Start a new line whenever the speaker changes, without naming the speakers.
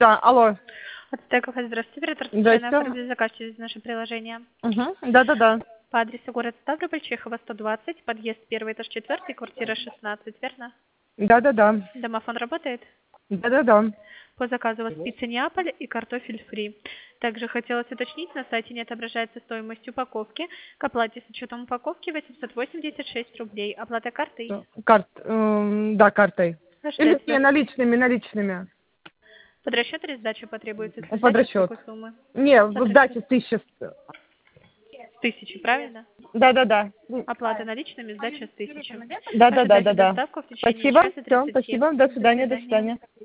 Да, алло.
От Стекофа, здравствуйте, оператор
Здрасте.
социальной оформления заказ через наше приложение.
Угу. Да-да-да.
По адресу город Ставрополь, Чехова, 120, подъезд 1, этаж 4, квартира 16, верно?
Да-да-да.
Домофон работает?
Да-да-да.
По заказу у вас пицца Неаполь и картофель фри. Также хотелось уточнить, на сайте не отображается стоимость упаковки. К оплате с учетом упаковки 886 рублей. Оплата картой?
Да, картой.
На
Или не,
средства.
наличными.
Под расчет или сдача потребуется? С
Под
сдачи с
расчет.
какой суммы?
Не,
Под
в
расчет.
сдаче 1000.
1000, правильно?
Да-да-да.
Оплата наличными, сдача с 1000. Ожидайте
Да-да-да-да-да.
доставку в течение
Спасибо.
часа
Все,
30.
спасибо. До
До
свидания, до
свидания.
свидания.